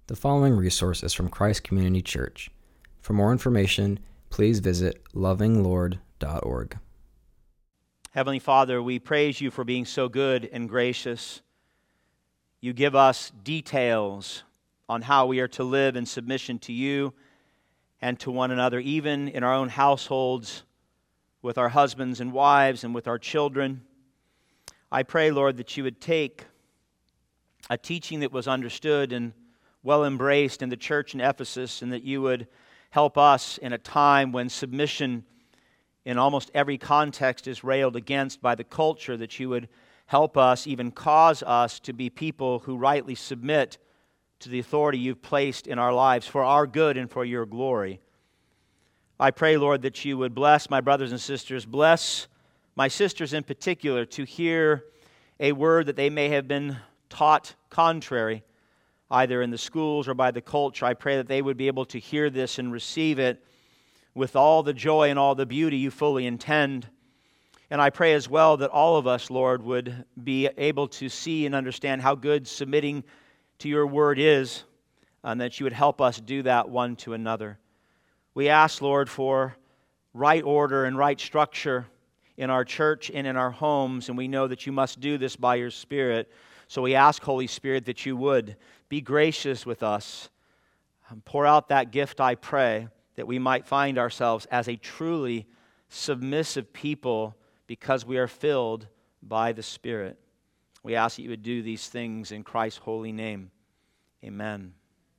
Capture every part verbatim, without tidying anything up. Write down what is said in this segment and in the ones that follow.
The following resource is from Christ Community Church. For more information, please visit loving lord dot org. Heavenly Father, we praise you for being so good and gracious. You give us details on how we are to live in submission to you and to one another, even in our own households, with our husbands and wives and with our children. I pray, Lord, that you would take a teaching that was understood and well embraced in the church in Ephesus, and that you would help us in a time when submission in almost every context is railed against by the culture, that you would help us, even cause us to be people who rightly submit to the authority you've placed in our lives for our good and for your glory. I pray, Lord, that you would bless my brothers and sisters, bless my sisters in particular, to hear a word that they may have been taught contrary, either in the schools or by the culture. I pray that they would be able to hear this and receive it with all the joy and all the beauty you fully intend. And I pray as well that all of us, Lord, would be able to see and understand how good submitting to your word is, and that you would help us do that one to another. We ask, Lord, for right order and right structure in our church and in our homes, and we know that you must do this by your Spirit. So we ask, Holy Spirit, that you would be gracious with us. Pour out that gift, I pray, that we might find ourselves as a truly submissive people because we are filled by the Spirit. We ask that you would do these things in Christ's holy name. Amen.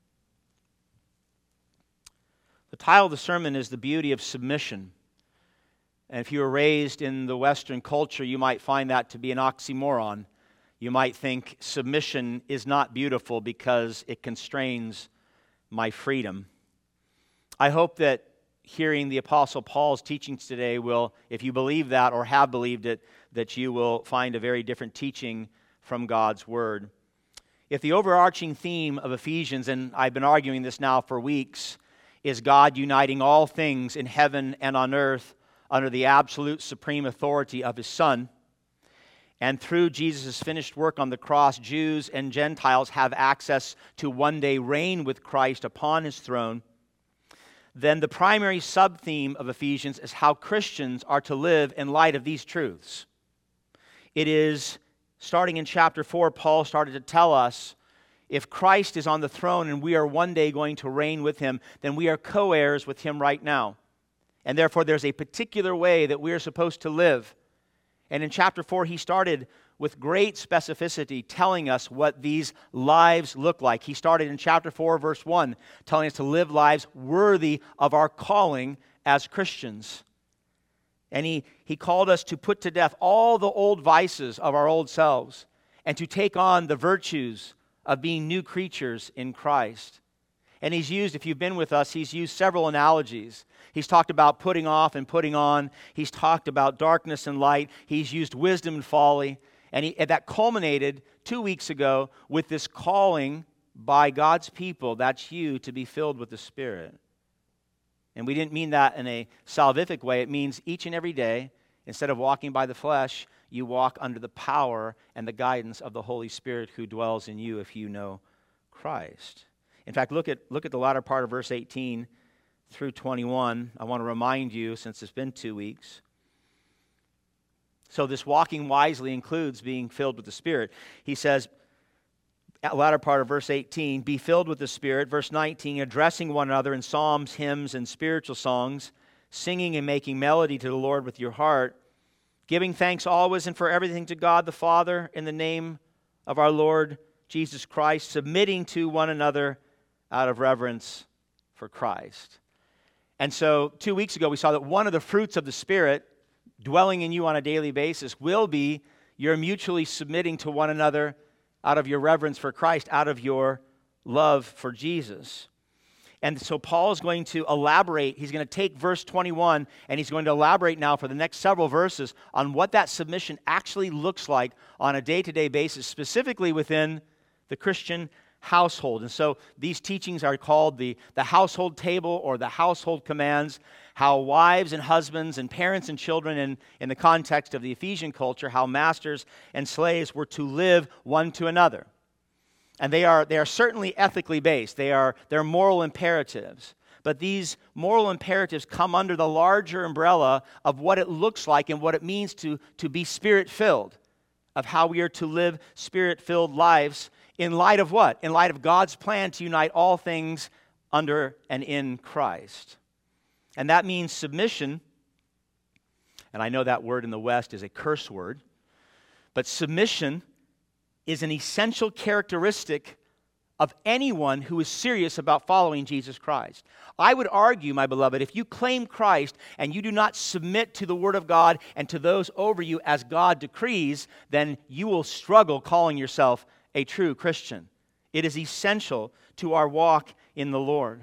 The title of the sermon is The Beauty of Submission. And if you were raised in the Western culture, you might find that to be an oxymoron. You might think submission is not beautiful because it constrains my freedom. I hope that hearing the Apostle Paul's teachings today will, if you believe that or have believed it, that you will find a very different teaching from God's Word. If the overarching theme of Ephesians, and I've been arguing this now for weeks, is God uniting all things in heaven and on earth under the absolute supreme authority of His Son, and through Jesus' finished work on the cross, Jews and Gentiles have access to one day reign with Christ upon His throne, then the primary sub-theme of Ephesians is how Christians are to live in light of these truths. It is, starting in chapter four, Paul started to tell us, if Christ is on the throne and we are one day going to reign with Him, then we are co-heirs with Him right now. And therefore there's a particular way that we are supposed to live. And in chapter four, he started with great specificity telling us what these lives look like. He started in chapter four, verse one, telling us to live lives worthy of our calling as Christians. And he, he called us to put to death all the old vices of our old selves and to take on the virtues of being new creatures in Christ. And he's used, if you've been with us, he's used several analogies. He's talked about putting off and putting on. He's talked about darkness and light. He's used wisdom and folly. And, he, and that culminated two weeks ago with this calling by God's people, that's you, to be filled with the Spirit. And we didn't mean that in a salvific way. It means each and every day, instead of walking by the flesh, you walk under the power and the guidance of the Holy Spirit who dwells in you if you know Christ. In fact, look at look at the latter part of verse eighteen through twenty-one. I want to remind you, since it's been two weeks. So this walking wisely includes being filled with the Spirit. He says, at the latter part of verse eighteen, be filled with the Spirit. Verse nineteen, addressing one another in psalms, hymns, and spiritual songs, singing and making melody to the Lord with your heart, giving thanks always and for everything to God the Father in the name of our Lord Jesus Christ, submitting to one another out of reverence for Christ. And so two weeks ago we saw that one of the fruits of the Spirit dwelling in you on a daily basis will be your mutually submitting to one another out of your reverence for Christ, out of your love for Jesus. And so Paul is going to elaborate. He's going to take verse twenty-one and he's going to elaborate now for the next several verses on what that submission actually looks like on a day-to-day basis, specifically within the Christian household. And so these teachings are called the, the household table or the household commands, how wives and husbands and parents and children in, in the context of the Ephesian culture, how masters and slaves were to live one to another. And they are, they are certainly ethically based. They are, they're moral imperatives. But these moral imperatives come under the larger umbrella of what it looks like and what it means to, to be Spirit-filled, of how we are to live Spirit-filled lives in light of what? In light of God's plan to unite all things under and in Christ. And that means submission, and I know that word in the West is a curse word, but submission is an essential characteristic of anyone who is serious about following Jesus Christ. I would argue, my beloved, if you claim Christ and you do not submit to the Word of God and to those over you as God decrees, then you will struggle calling yourself a true Christian. It is essential to our walk in the Lord.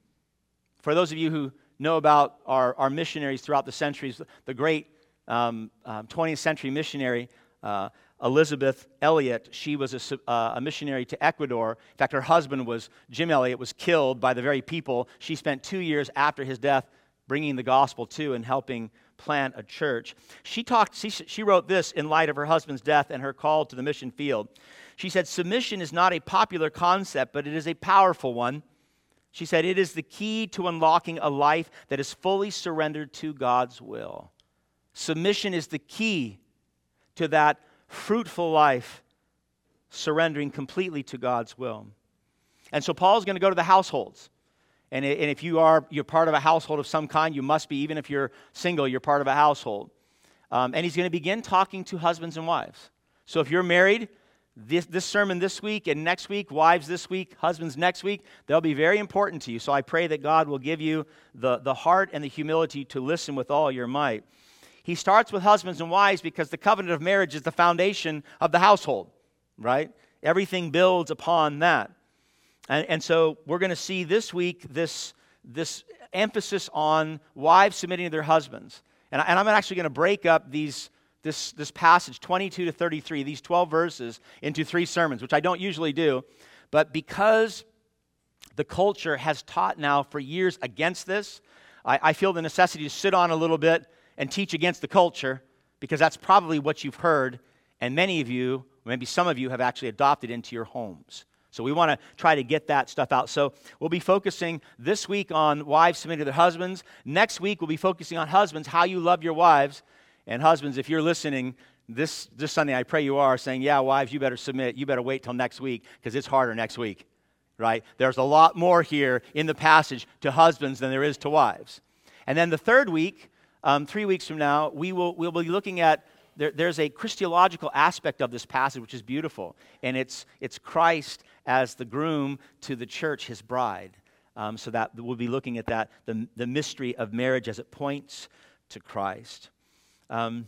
For those of you who know about our, our missionaries throughout the centuries, the great um, um, twentieth century missionary, uh, Elizabeth Elliot, she was a, uh, a missionary to Ecuador. In fact, her husband was, Jim Elliot, was killed by the very people she spent two years after his death bringing the gospel to and helping plant a church. She talked. She, she wrote this in light of her husband's death and her call to the mission field. She said, "Submission is not a popular concept, but it is a powerful one." She said, "It is the key to unlocking a life that is fully surrendered to God's will." Submission is the key to that fruitful life, surrendering completely to God's will. And so Paul's going to go to the households. And if you are you're part of a household of some kind, you must be, even if you're single, you're part of a household. Um, and he's going to begin talking to husbands and wives. So if you're married, this, this sermon this week and next week, wives this week, husbands next week, they'll be very important to you. So I pray that God will give you the, the heart and the humility to listen with all your might. He starts with husbands and wives because the covenant of marriage is the foundation of the household, right? Everything builds upon that. And, and so we're going to see this week this, this emphasis on wives submitting to their husbands. And, I, and I'm actually going to break up these this, this passage, twenty-two to thirty-three, these twelve verses, into three sermons, which I don't usually do. But because the culture has taught now for years against this, I, I feel the necessity to sit on a little bit and teach against the culture, because that's probably what you've heard, and many of you, maybe some of you, have actually adopted into your homes. So we want to try to get that stuff out. So we'll be focusing this week on wives submitting to their husbands. Next week, we'll be focusing on husbands, how you love your wives. And husbands, if you're listening this, this Sunday, I pray you are, saying, yeah, wives, you better submit. You better wait till next week, because it's harder next week, right? There's a lot more here in the passage to husbands than there is to wives. And then the third week, Um, three weeks from now, we will we'll be looking at, there, there's a Christological aspect of this passage which is beautiful, and it's it's Christ as the groom to the church, his bride. Um, so that we'll be looking at that, the, the mystery of marriage as it points to Christ. Um,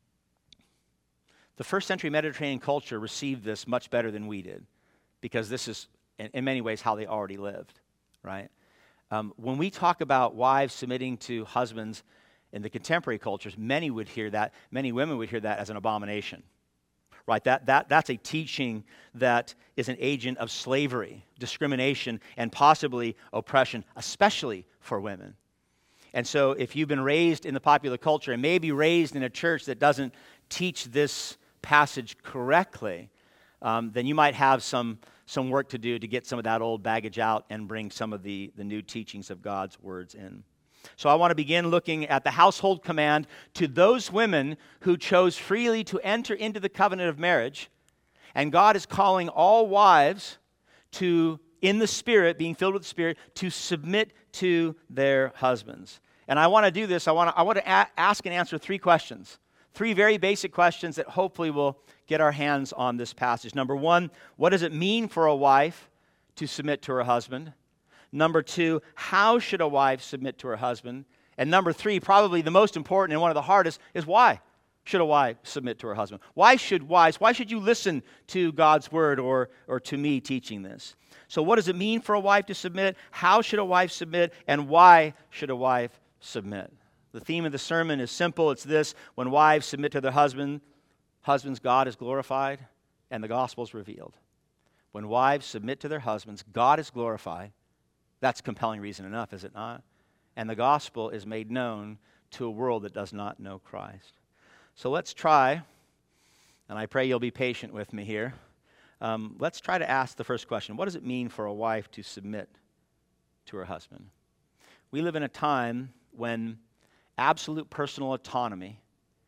the first century Mediterranean culture received this much better than we did, because this is, in, in many ways, how they already lived, right? Um, when we talk about wives submitting to husbands, in the contemporary cultures, many would hear that, many women would hear that as an abomination, right? That, that, that's a teaching that is an agent of slavery, discrimination, and possibly oppression, especially for women. And so if you've been raised in the popular culture and maybe raised in a church that doesn't teach this passage correctly, um, then you might have some, some work to do to get some of that old baggage out and bring some of the, the new teachings of God's words in. So I want to begin looking at the household command to those women who chose freely to enter into the covenant of marriage. And God is calling all wives to, in the Spirit, being filled with the Spirit, to submit to their husbands. And I want to do this. I want to, I want to a- ask and answer three questions. Three very basic questions that hopefully will get our hands on this passage. Number one, what does it mean for a wife to submit to her husband? Number two, how should a wife submit to her husband? And number three, probably the most important and one of the hardest, is why should a wife submit to her husband? Why should wives, why should you listen to God's word or, or to me teaching this? So what does it mean for a wife to submit? How should a wife submit? And why should a wife submit? The theme of the sermon is simple. It's this: when wives submit to their husband, husbands, God is glorified and the gospel is revealed. When wives submit to their husbands, God is glorified. That's compelling reason enough, is it not? And the gospel is made known to a world that does not know Christ. So let's try, and I pray you'll be patient with me here. um, let's try to ask the first question. What does it mean for a wife to submit to her husband? We live in a time when absolute personal autonomy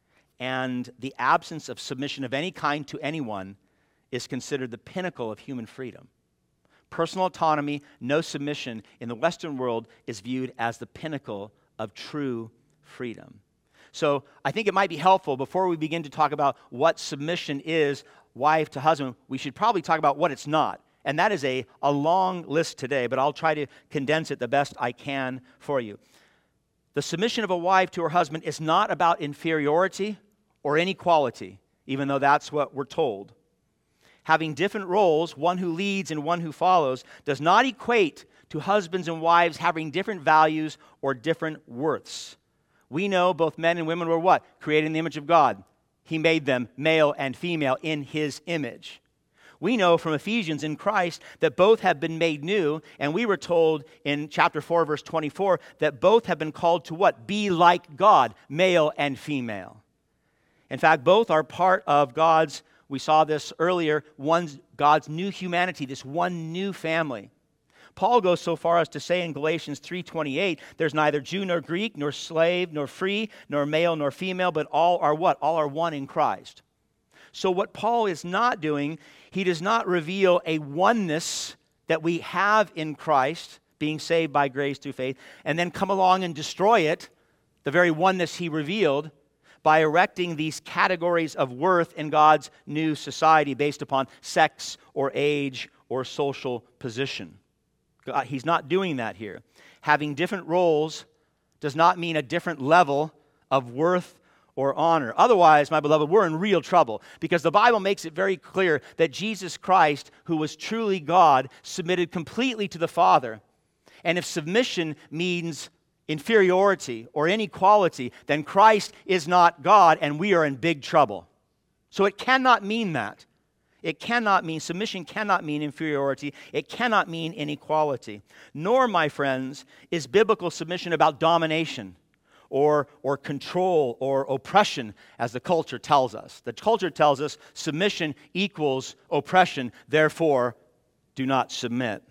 and the absence of submission of any kind to anyone is considered the pinnacle of human freedom. Personal autonomy, no submission in the Western world is viewed as the pinnacle of true freedom. So I think it might be helpful before we begin to talk about what submission is, wife to husband, we should probably talk about what it's not. And that is a, a long list today, but I'll try to condense it the best I can for you. The submission of a wife to her husband is not about inferiority or inequality, even though that's what we're told. Having different roles, one who leads and one who follows, does not equate to husbands and wives having different values or different worths. We know both men and women were what? Created in the image of God. He made them male and female in His image. We know from Ephesians in Christ that both have been made new, and we were told in chapter four, verse twenty-four, that both have been called to what? Be like God, male and female. In fact, both are part of God's, we saw this earlier, one's, God's new humanity, this one new family. Paul goes so far as to say in Galatians three twenty-eight, there's neither Jew nor Greek, nor slave, nor free, nor male, nor female, but all are what? All are one in Christ. So what Paul is not doing, he does not reveal a oneness that we have in Christ, being saved by grace through faith, and then come along and destroy it, the very oneness he revealed, by erecting these categories of worth in God's new society based upon sex or age or social position. God, he's not doing that here. Having different roles does not mean a different level of worth or honor. Otherwise, my beloved, we're in real trouble because the Bible makes it very clear that Jesus Christ, who was truly God, submitted completely to the Father. And if submission means inferiority or inequality, then Christ is not God and we are in big trouble. So it cannot mean that. It cannot mean, submission cannot mean inferiority. It cannot mean inequality. Nor, my friends, is biblical submission about domination or, or control or oppression, as the culture tells us. The culture tells us submission equals oppression, therefore do not submit.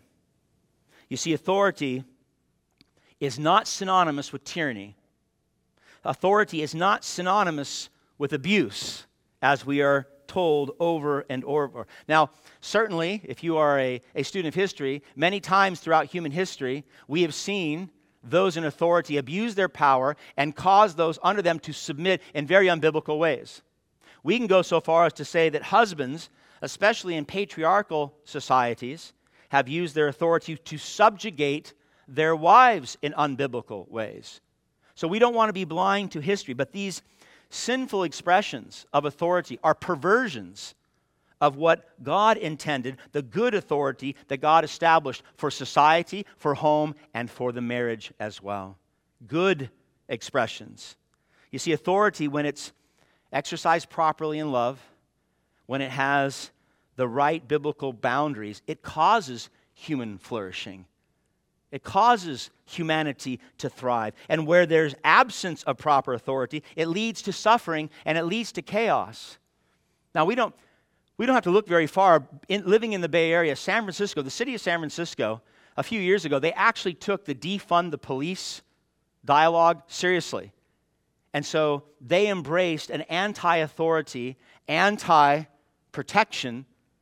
You see, authority is not synonymous with tyranny. Authority is not synonymous with abuse, as we are told over and over. Now, certainly, if you are a, a student of history, many times throughout human history, we have seen those in authority abuse their power and cause those under them to submit in very unbiblical ways. We can go so far as to say that husbands, especially in patriarchal societies, have used their authority to subjugate their wives in unbiblical ways. So we don't want to be blind to history, but these sinful expressions of authority are perversions of what God intended, the good authority that God established for society, for home, and for the marriage as well. Good expressions. You see, authority, when it's exercised properly in love, when it has the right biblical boundaries, it causes human flourishing. It causes humanity to thrive. And where there's absence of proper authority, it leads to suffering and it leads to chaos. Now, we don't we don't have to look very far. In, living in the Bay Area, San Francisco, the city of San Francisco, a few years ago, they actually took the defund the police dialogue seriously. And so they embraced an anti-authority, anti-protection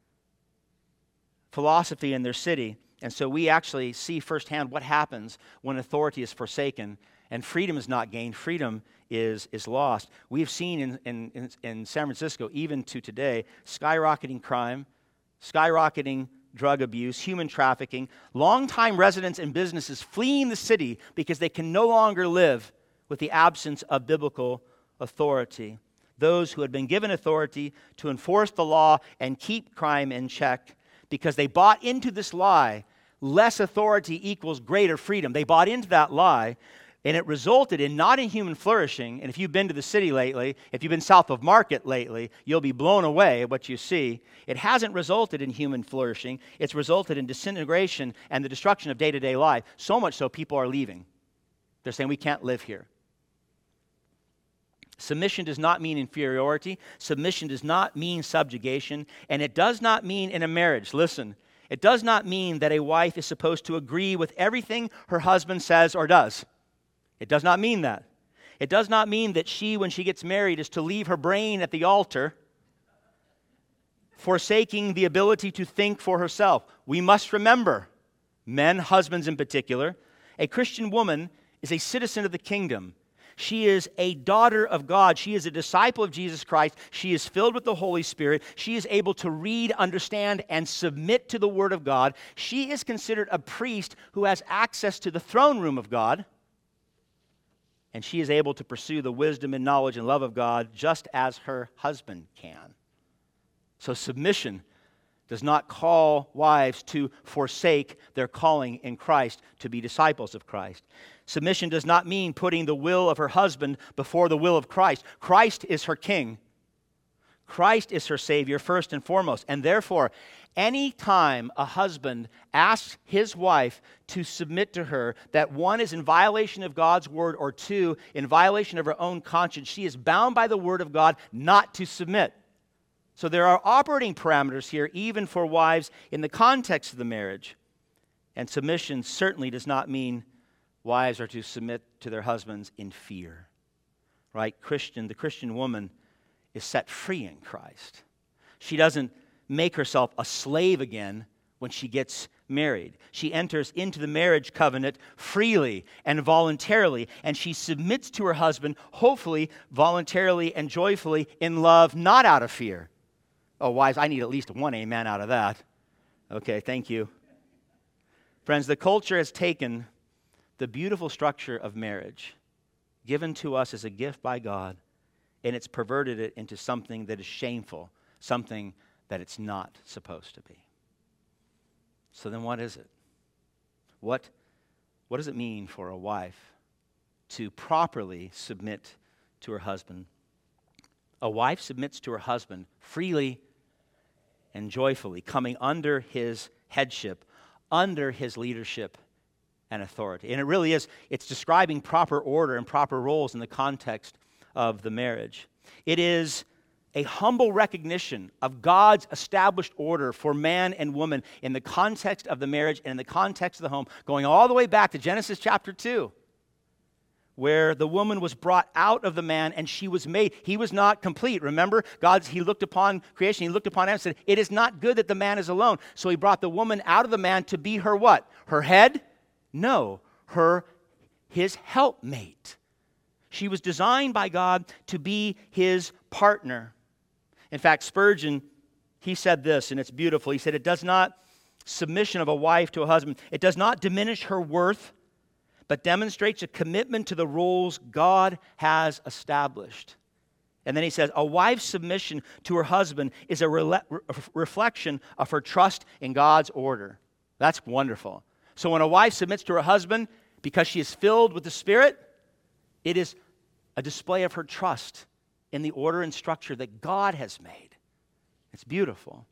philosophy in their city. And so we actually see firsthand what happens when authority is forsaken and freedom is not gained, freedom is, is lost. We've seen in, in, in San Francisco, even to today, skyrocketing crime, skyrocketing drug abuse, human trafficking, longtime residents and businesses fleeing the city because they can no longer live with the absence of biblical authority. Those who had been given authority to enforce the law and keep crime in check, because they bought into this lie, less authority equals greater freedom. They bought into that lie, and it resulted in not in human flourishing. And if you've been to the city lately, if you've been south of Market lately, you'll be blown away at what you see. It hasn't resulted in human flourishing. It's resulted in disintegration and the destruction of day-to-day life, so much so people are leaving. They're saying, we can't live here. Submission does not mean inferiority. Submission does not mean subjugation. And it does not mean in a marriage, listen, it does not mean that a wife is supposed to agree with everything her husband says or does. It does not mean that. It does not mean that she, when she gets married, is to leave her brain at the altar, forsaking the ability to think for herself. We must remember, men, husbands in particular, a Christian woman is a citizen of the kingdom. She is a daughter of God. She is a disciple of Jesus Christ. She is filled with the Holy Spirit. She is able to read, understand, and submit to the Word of God. She is considered a priest who has access to the throne room of God. And she is able to pursue the wisdom and knowledge and love of God just as her husband can. So submission does not call wives to forsake their calling in Christ to be disciples of Christ. Submission does not mean putting the will of her husband before the will of Christ. Christ is her king. Christ is her Savior first and foremost. And therefore, any time a husband asks his wife to submit to her, that one is in violation of God's word or two, in violation of her own conscience, she is bound by the word of God not to submit. So there are operating parameters here, even for wives in the context of the marriage. And submission certainly does not mean wives are to submit to their husbands in fear. Right? Christian, the Christian woman is set free in Christ. She doesn't make herself a slave again when she gets married. She enters into the marriage covenant freely and voluntarily, and she submits to her husband, hopefully voluntarily and joyfully in love, not out of fear. Oh, wives, I need at least one amen out of that. Okay, thank you. Friends, the culture has taken the beautiful structure of marriage, given to us as a gift by God, and it's perverted it into something that is shameful, something that it's not supposed to be. So then what is it? What, what does it mean for a wife to properly submit to her husband? A wife submits to her husband freely and joyfully, coming under his headship, under his leadership and authority. And it really is, it's describing proper order and proper roles in the context of the marriage. It is a humble recognition of God's established order for man and woman in the context of the marriage and in the context of the home, going all the way back to Genesis chapter two, where the woman was brought out of the man and she was made. He was not complete. Remember, God, he looked upon creation, he looked upon Adam and said, it is not good that the man is alone. So he brought the woman out of the man to be her what? Her head? No, her, his helpmate. She was designed by God to be his partner. In fact, Spurgeon, he said this, and it's beautiful. He said, it does not, submission of a wife to a husband, it does not diminish her worth, but demonstrates a commitment to the roles God has established. And then he says, a wife's submission to her husband is a re- reflection of her trust in God's order. That's wonderful. So when a wife submits to her husband because she is filled with the Spirit, it is a display of her trust in the order and structure that God has made. It's beautiful.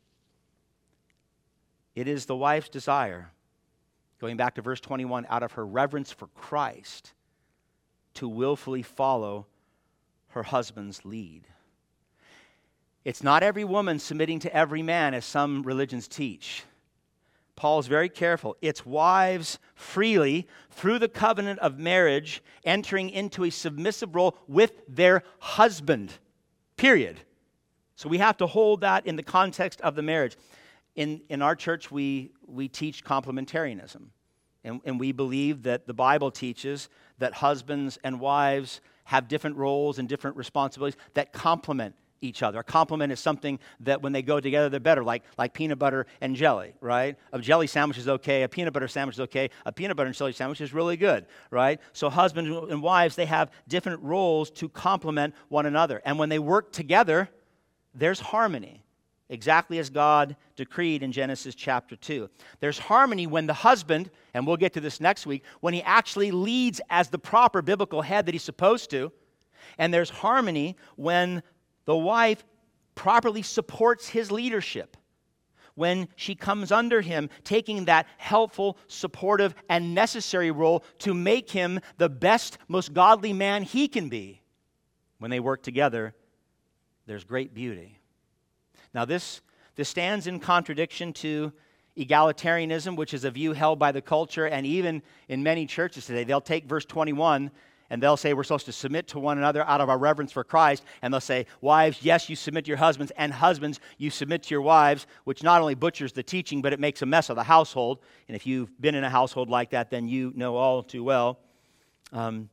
It is the wife's desire, going back to verse twenty-one, out of her reverence for Christ, to willfully follow her husband's lead. It's not every woman submitting to every man, as some religions teach. Paul's very careful. It's wives freely, through the covenant of marriage, entering into a submissive role with their husband, period. So we have to hold that in the context of the marriage. In, in our church, we, we teach complementarianism. And, and we believe that the Bible teaches that husbands and wives have different roles and different responsibilities that complement each other. A complement is something that when they go together, they're better, like, like peanut butter and jelly, right? A jelly sandwich is okay, a peanut butter sandwich is okay, a peanut butter and jelly sandwich is really good, right? So husbands and wives, they have different roles to complement one another. And when they work together, there's harmony, exactly as God decreed in Genesis chapter two. There's harmony when the husband, and we'll get to this next week, when he actually leads as the proper biblical head that he's supposed to. And there's harmony when the wife properly supports his leadership, when she comes under him, taking that helpful, supportive, and necessary role to make him the best, most godly man he can be. when they work together, there's great beauty. Now this, this stands in contradiction to egalitarianism, which is a view held by the culture, and even in many churches today, they'll take verse twenty-one and they'll say we're supposed to submit to one another out of our reverence for Christ, and they'll say, wives, yes, you submit to your husbands, and husbands, you submit to your wives, which not only butchers the teaching, but it makes a mess of the household. And if you've been in a household like that, then you know all too well. Um,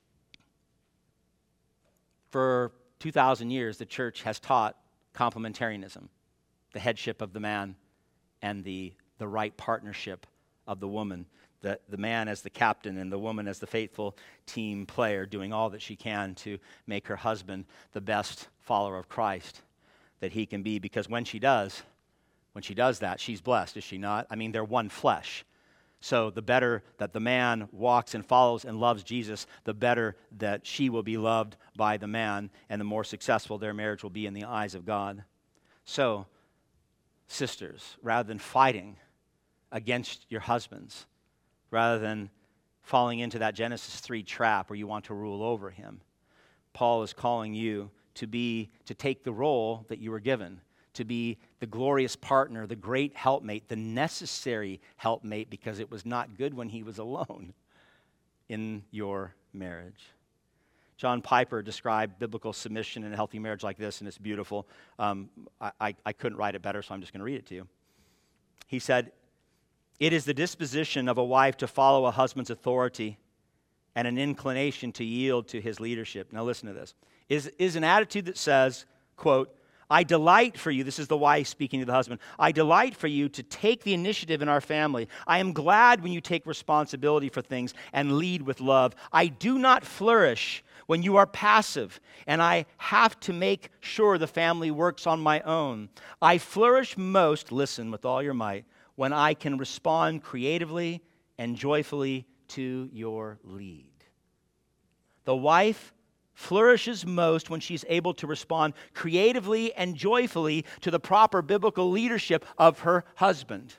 for two thousand years, the church has taught complementarianism, the headship of the man and the, the right partnership of the woman, the, the man as the captain and the woman as the faithful team player, doing all that she can to make her husband the best follower of Christ that he can be, because when she does, when she does that, she's blessed, is she not? I mean, they're one flesh. So the better that the man walks and follows and loves Jesus, the better that she will be loved by the man, and the more successful their marriage will be in the eyes of God. So, sisters, rather than fighting against your husbands, rather than falling into that Genesis three trap where you want to rule over him, Paul is calling you to be, to take the role that you were given, to be the glorious partner, the great helpmate, the necessary helpmate, because it was not good when he was alone in your marriage. John Piper described biblical submission in a healthy marriage like this, and it's beautiful. Um, I, I, I couldn't write it better, so I'm just going to read it to you. He said, "It is the disposition of a wife to follow a husband's authority and an inclination to yield to his leadership." Now listen to this. Is, is an attitude that says, quote, "I delight for you," this is the wife speaking to the husband, "I delight for you to take the initiative in our family. I am glad when you take responsibility for things and lead with love. I do not flourish when you are passive, and I have to make sure the family works on my own. I flourish most," listen with all your might, "when I can respond creatively and joyfully to your lead." The wife flourishes most when she's able to respond creatively and joyfully to the proper biblical leadership of her husband.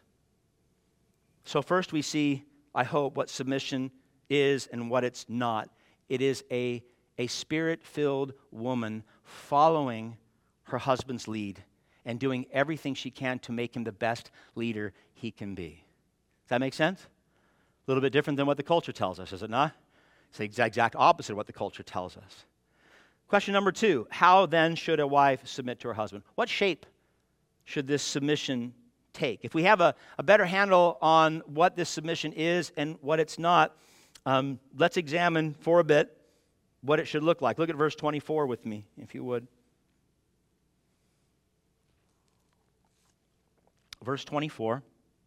So first we see, I hope, what submission is and what it's not. It is a, a spirit-filled woman following her husband's lead and doing everything she can to make him the best leader he can be. Does that make sense? A little bit different than what the culture tells us, is it not? It's the exact opposite of what the culture tells us. Question number two, how then should a wife submit to her husband? What shape should this submission take? If we have a, a better handle on what this submission is and what it's not, um, let's examine for a bit what it should look like. Look at verse twenty-four with me, if you would. Verse twenty-four,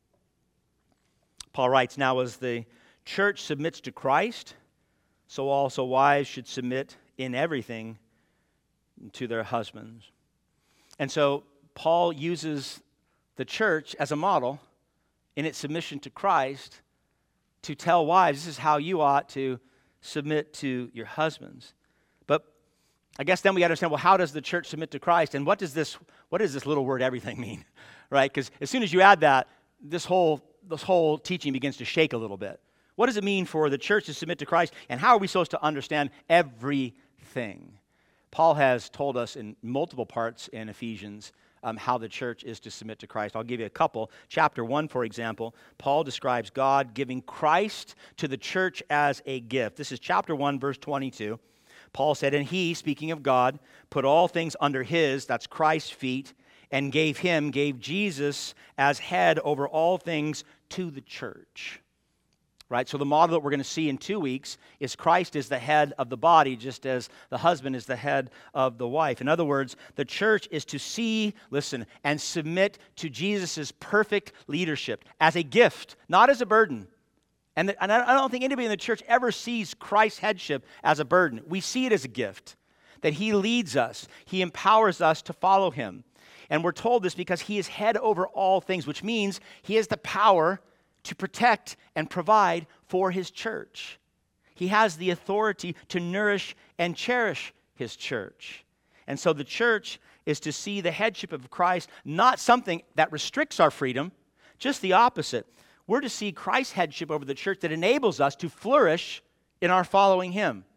Paul writes, "Now as the church submits to Christ, so also wives should submit in everything to their husbands." And so Paul uses the church as a model in its submission to Christ to tell wives, this is how you ought to submit to your husbands. But I guess then we got to understand, well, how does the church submit to Christ? And what does this what does this little word everything mean? Right? Because as soon as you add that, this whole this whole teaching begins to shake a little bit. What does it mean for the church to submit to Christ? And how are we supposed to understand everything? Paul has told us in multiple parts in Ephesians um, how the church is to submit to Christ. I'll give you a couple. Chapter one, for example, Paul describes God giving Christ to the church as a gift. This is chapter one, verse twenty-two. Paul said, "And he," speaking of God, "put all things under his," that's Christ's feet, "and gave him," gave Jesus, "as head over all things to the church." Right? So the model that we're going to see in two weeks is Christ is the head of the body, just as the husband is the head of the wife. In other words, the church is to see, listen, and submit to Jesus' perfect leadership as a gift, not as a burden. And, the, and I don't think anybody in the church ever sees Christ's headship as a burden. We see it as a gift, that he leads us. He empowers us to follow him. And we're told this because he is head over all things, which means he has the power to protect and provide for his church. He has the authority to nourish and cherish his church. And so the church is to see the headship of Christ not something that restricts our freedom, just the opposite. We're to see Christ's headship over the church that enables us to flourish in our following him.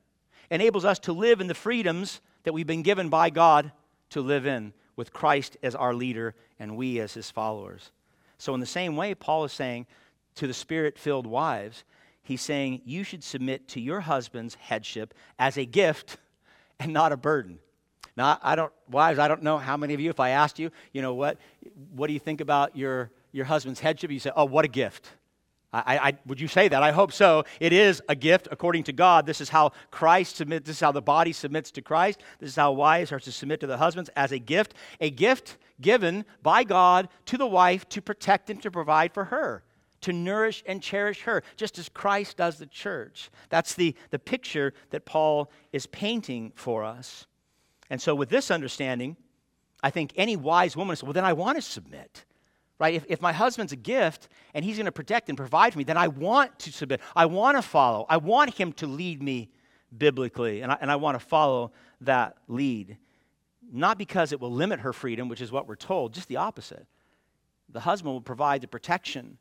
enables us to live in the freedoms that we've been given by God to live in, with Christ as our leader and we as his followers. So in the same way, Paul is saying to the Spirit-filled wives, he's saying you should submit to your husband's headship as a gift and not a burden. Now, I don't, wives, I don't know how many of you, if I asked you, you know what, what do you think about your, your husband's headship? You say, oh, what a gift. I, I, would you say that? I hope so. It is a gift according to God. This is how Christ submits. This is how the body submits to Christ. This is how wives are to submit to the husbands as a gift. A gift given by God to the wife to protect and to provide for her, to nourish and cherish her, just as Christ does the church. That's the, the picture that Paul is painting for us. And so with this understanding, I think any wise woman says, well, then I want to submit. Right? If, if my husband's a gift and he's going to protect and provide for me, then I want to submit. I want to follow. I want him to lead me biblically, and I, and I want to follow that lead. Not because it will limit her freedom, which is what we're told, just the opposite. The husband will provide the protection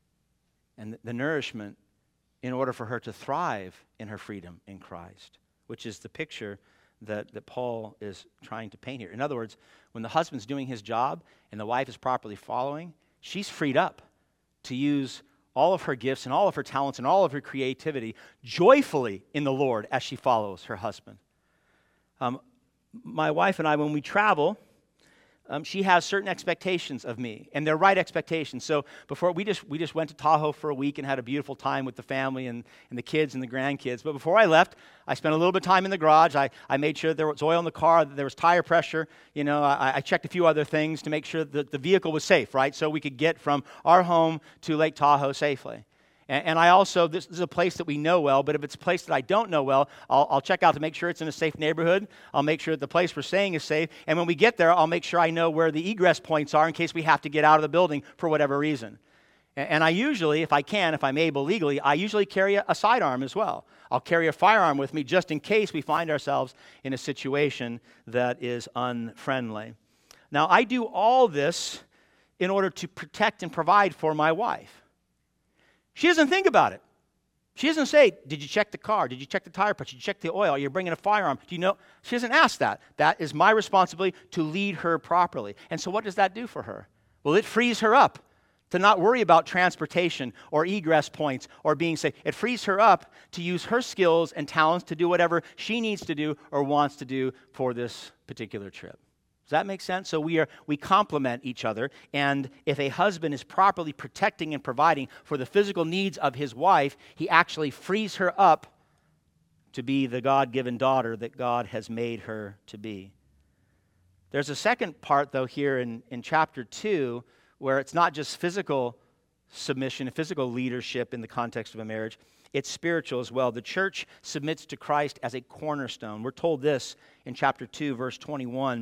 and the, the nourishment in order for her to thrive in her freedom in Christ, which is the picture that, that Paul is trying to paint here. In other words, when the husband's doing his job and the wife is properly following, she's freed up to use all of her gifts and all of her talents and all of her creativity joyfully in the Lord as she follows her husband. Um, my wife and I, when we travel, Um, she has certain expectations of me, and they're right expectations. So before, we just we just went to Tahoe for a week and had a beautiful time with the family and, and the kids and the grandkids. But before I left, I spent a little bit of time in the garage. I, I made sure there was oil in the car, that there was tire pressure. You know, I, I checked a few other things to make sure that the vehicle was safe, right? So we could get from our home to Lake Tahoe safely. And I also, this is a place that we know well, but if it's a place that I don't know well, I'll, I'll check out to make sure it's in a safe neighborhood. I'll make sure that the place we're staying is safe. And when we get there, I'll make sure I know where the egress points are in case we have to get out of the building for whatever reason. And, and I usually, if I can, if I'm able legally, I usually carry a, a sidearm as well. I'll carry a firearm with me just in case we find ourselves in a situation that is unfriendly. Now, I do all this in order to protect and provide for my wife. She doesn't think about it. She doesn't say, did you check the car? Did you check the tire pressure? Did you check the oil? Are you bringing a firearm? Do you know? She doesn't ask that. That is my responsibility to lead her properly. And so what does that do for her? Well, it frees her up to not worry about transportation or egress points or being safe. It frees her up to use her skills and talents to do whatever she needs to do or wants to do for this particular trip. Does that make sense? So we are we complement each other, and if a husband is properly protecting and providing for the physical needs of his wife, he actually frees her up to be the God-given daughter that God has made her to be. There's a second part, though, here in, in chapter two, where it's not just physical submission, physical leadership in the context of a marriage. It's spiritual as well. The church submits to Christ as a cornerstone. We're told this in chapter two, verse twenty-one.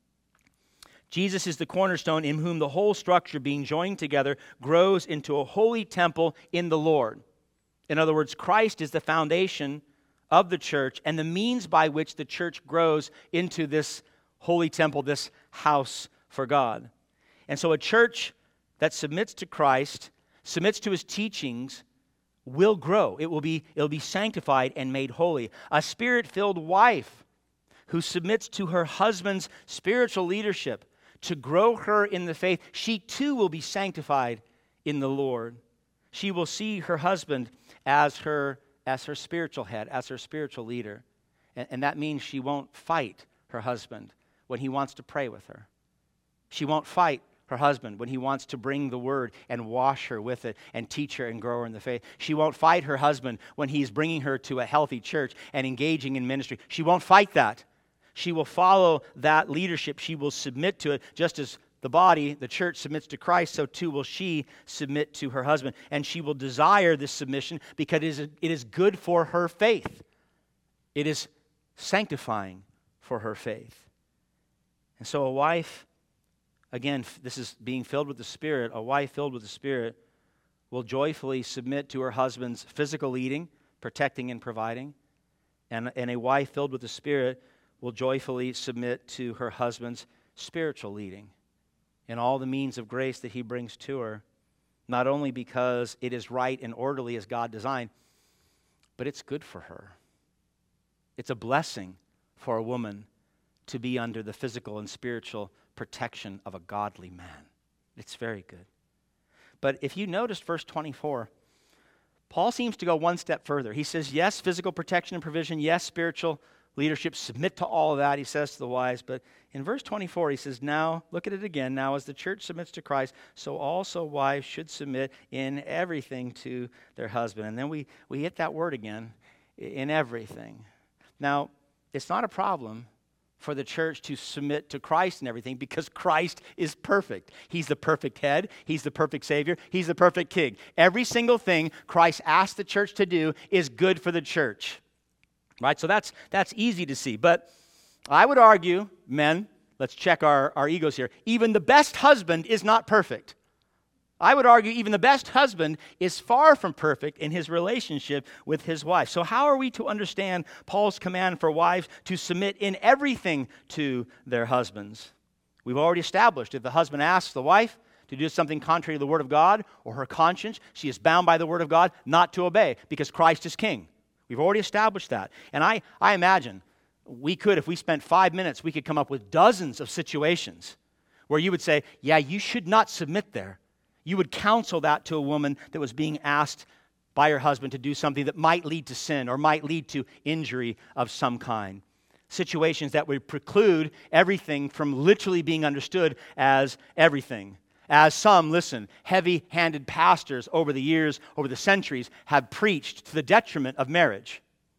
Jesus is the cornerstone in whom the whole structure being joined together grows into a holy temple in the Lord. In other words, Christ is the foundation of the church and the means by which the church grows into this holy temple, this house for God. And so a church that submits to Christ, submits to his teachings, will grow. It will be, it will be sanctified and made holy. A spirit-filled wife who submits to her husband's spiritual leadership to grow her in the faith, she too will be sanctified in the Lord. She will see her husband as her, as her spiritual head, as her spiritual leader. And, and that means she won't fight her husband when he wants to pray with her. She won't fight her husband when he wants to bring the word and wash her with it and teach her and grow her in the faith. She won't fight her husband when he's bringing her to a healthy church and engaging in ministry. She won't fight that. She will follow that leadership. She will submit to it, just as the body, the church, submits to Christ, so too will she submit to her husband. And she will desire this submission because it is, it is good for her faith. It is sanctifying for her faith. And so a wife, again, this is being filled with the Spirit, a wife filled with the Spirit will joyfully submit to her husband's physical leading, protecting and providing. And, and a wife filled with the Spirit will joyfully submit to her husband's spiritual leading in all the means of grace that he brings to her, not only because it is right and orderly as God designed, but it's good for her. It's a blessing for a woman to be under the physical and spiritual protection of a godly man. It's very good. But if you notice verse twenty-four, Paul seems to go one step further. He says, yes, physical protection and provision. Yes, spiritual leadership. Submit to all of that, he says to the wives. But in verse twenty-four, he says, now, look at it again. Now, as the church submits to Christ, so also wives should submit in everything to their husband. And then we, we hit that word again, in everything. Now, it's not a problem for the church to submit to Christ and everything because Christ is perfect. He's the perfect head. He's the perfect Savior. He's the perfect King. Every single thing Christ asked the church to do is good for the church. Right? So that's that's easy to see. But I would argue, men, let's check our, our egos here. Even the best husband is not perfect. I would argue even the best husband is far from perfect in his relationship with his wife. So how are we to understand Paul's command for wives to submit in everything to their husbands? We've already established if the husband asks the wife to do something contrary to the word of God or her conscience, she is bound by the word of God not to obey because Christ is king. We've already established that. And I, I imagine we could, if we spent five minutes, we could come up with dozens of situations where you would say, yeah, you should not submit there. You would counsel that to a woman that was being asked by her husband to do something that might lead to sin or might lead to injury of some kind. Situations that would preclude everything from literally being understood as everything. As some, listen, heavy-handed pastors over the years, over the centuries, have preached to the detriment of marriage.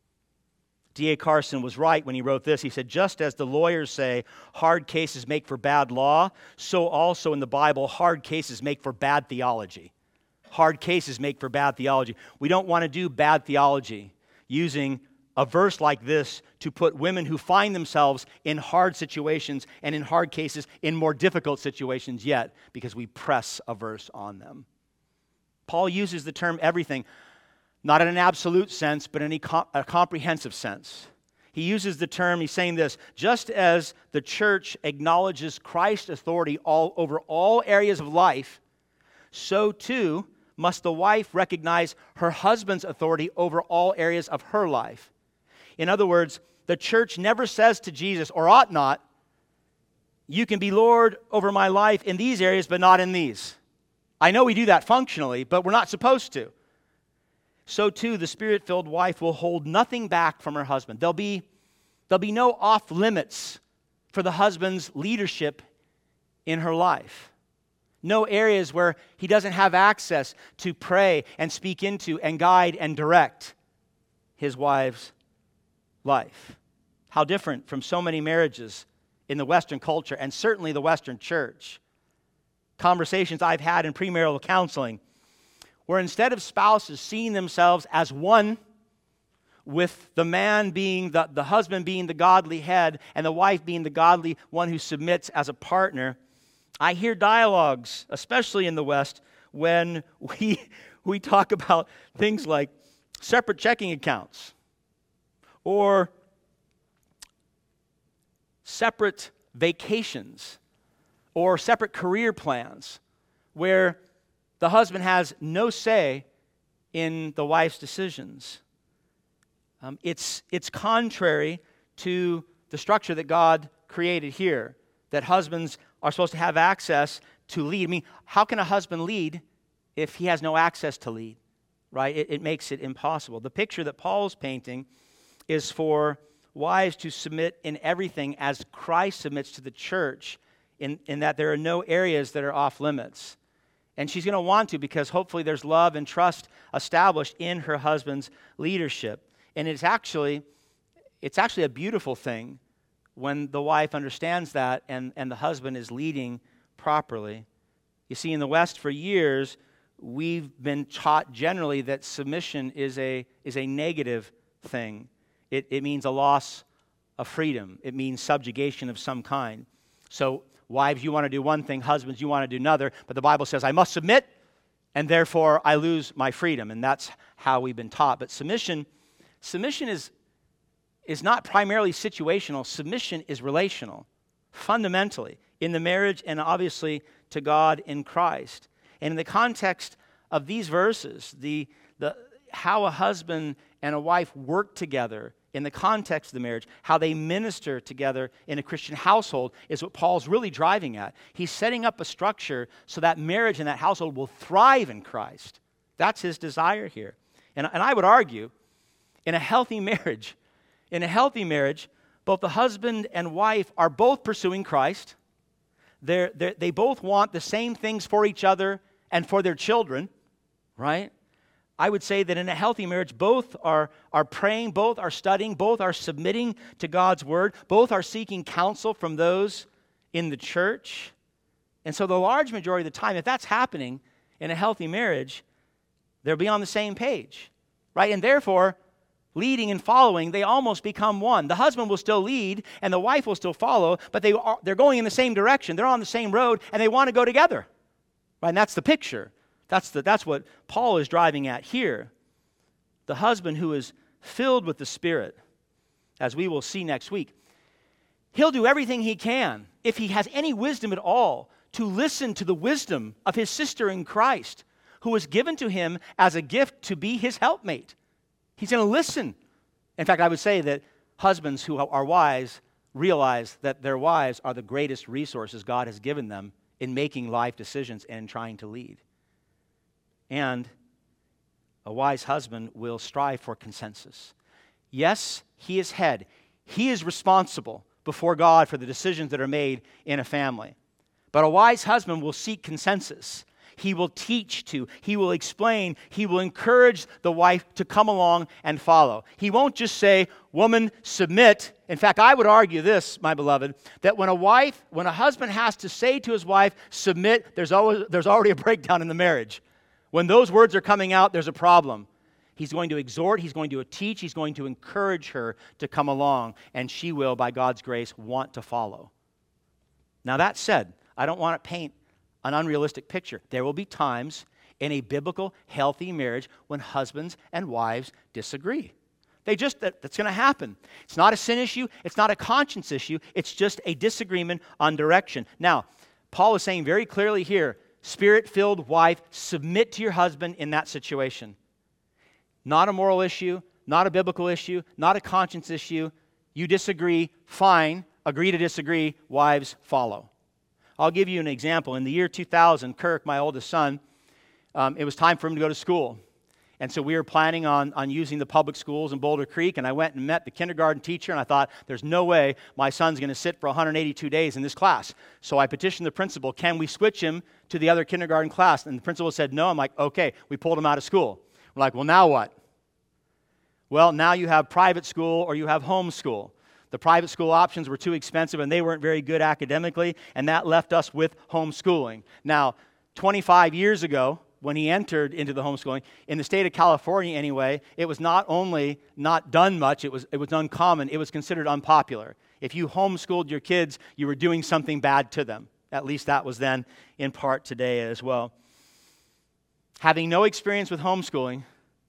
D A Carson was right when he wrote this. He said, just as the lawyers say hard cases make for bad law, so also in the Bible, hard cases make for bad theology. Hard cases make for bad theology. We don't want to do bad theology using a verse like this to put women who find themselves in hard situations and in hard cases in more difficult situations yet because we press a verse on them. Paul uses the term everything, not in an absolute sense, but in a, com- a comprehensive sense. He uses the term, he's saying this, just as the church acknowledges Christ's authority all over all areas of life, so too must the wife recognize her husband's authority over all areas of her life. In other words, the church never says to Jesus, or ought not, you can be Lord over my life in these areas, but not in these. I know we do that functionally, but we're not supposed to. So too, the Spirit-filled wife will hold nothing back from her husband. There'll be, there'll be no off-limits for the husband's leadership in her life. No areas where he doesn't have access to pray and speak into and guide and direct his wife's life. How different from so many marriages in the Western culture and certainly the Western church. Conversations I've had in premarital counseling where instead of spouses seeing themselves as one, with the man being, the, the husband being the godly head and the wife being the godly one who submits as a partner, I hear dialogues, especially in the West, when we, we talk about things like separate checking accounts or separate vacations or separate career plans where the husband has no say in the wife's decisions. Um, it's, it's contrary to the structure that God created here, that husbands are supposed to have access to lead. I mean, how can a husband lead if he has no access to lead, right? It, it makes it impossible. The picture that Paul's painting is for wives to submit in everything as Christ submits to the church, in, in that there are no areas that are off limits. And she's going to want to because hopefully there's love and trust established in her husband's leadership. And it's actually, it's actually a beautiful thing when the wife understands that and, and the husband is leading properly. You see, in the West for years, we've been taught generally that submission is a, is a negative thing. It, it means a loss of freedom. It means subjugation of some kind. So wives, you want to do one thing. Husbands, you want to do another. But the Bible says, I must submit, and therefore I lose my freedom. And that's how we've been taught. But submission, submission is, is not primarily situational. Submission is relational, fundamentally, in the marriage and obviously to God in Christ. And in the context of these verses, the, the how a husband and a wife work together in the context of the marriage, how they minister together in a Christian household is what Paul's really driving at. He's setting up a structure so that marriage and that household will thrive in Christ. That's his desire here. And, and I would argue, in a healthy marriage, in a healthy marriage, both the husband and wife are both pursuing Christ. They're, they're, they both want the same things for each other and for their children, right? I would say that in a healthy marriage, both are, are praying, both are studying, both are submitting to God's word, both are seeking counsel from those in the church. And so the large majority of the time, if that's happening in a healthy marriage, they'll be on the same page, right? And therefore, leading and following, they almost become one. The husband will still lead and the wife will still follow, but they are, they're going in the same direction. They're on the same road and they want to go together. Right? And that's the picture. That's the that's what Paul is driving at here. The husband who is filled with the Spirit, as we will see next week, he'll do everything he can, if he has any wisdom at all, to listen to the wisdom of his sister in Christ, who was given to him as a gift to be his helpmate. He's going to listen. In fact, I would say that husbands who are wise realize that their wives are the greatest resources God has given them in making life decisions and trying to lead. And a wise husband will strive for consensus. Yes, he is head. He is responsible before God for the decisions that are made in a family. But a wise husband will seek consensus. He will teach to, he will explain, he will encourage the wife to come along and follow. He won't just say, woman, submit. In fact, I would argue this, my beloved, that when a wife, when a husband has to say to his wife, submit, there's always there's already a breakdown in the marriage. When those words are coming out, there's a problem. He's going to exhort, he's going to teach, he's going to encourage her to come along, and she will, by God's grace, want to follow. Now that said, I don't want to paint an unrealistic picture. There will be times in a biblical, healthy marriage when husbands and wives disagree. They just, that, that's going to happen. It's not a sin issue. It's not a conscience issue. It's just a disagreement on direction. Now, Paul is saying very clearly here, Spirit-filled wife, submit to your husband in that situation. Not a moral issue, not a biblical issue, not a conscience issue. You disagree, fine. Agree to disagree. Wives, follow. I'll give you an example. In the year two thousand, Kirk, my oldest son, um, it was time for him to go to school. And so we were planning on, on using the public schools in Boulder Creek, and I went and met the kindergarten teacher, and I thought, there's no way my son's going to sit for one hundred eighty-two days in this class. So I petitioned the principal, can we switch him to the other kindergarten class? And the principal said no. I'm like, okay. We pulled him out of school. We're like, well, now what? Well, now you have private school or you have homeschool. The private school options were too expensive and they weren't very good academically, and that left us with homeschooling. Now, twenty-five years ago, when he entered into the homeschooling, in the state of California anyway, it was not only not done much, it was, it was uncommon, it was considered unpopular. If you homeschooled your kids, you were doing something bad to them. At least that was then in part today as well. Having no experience with homeschooling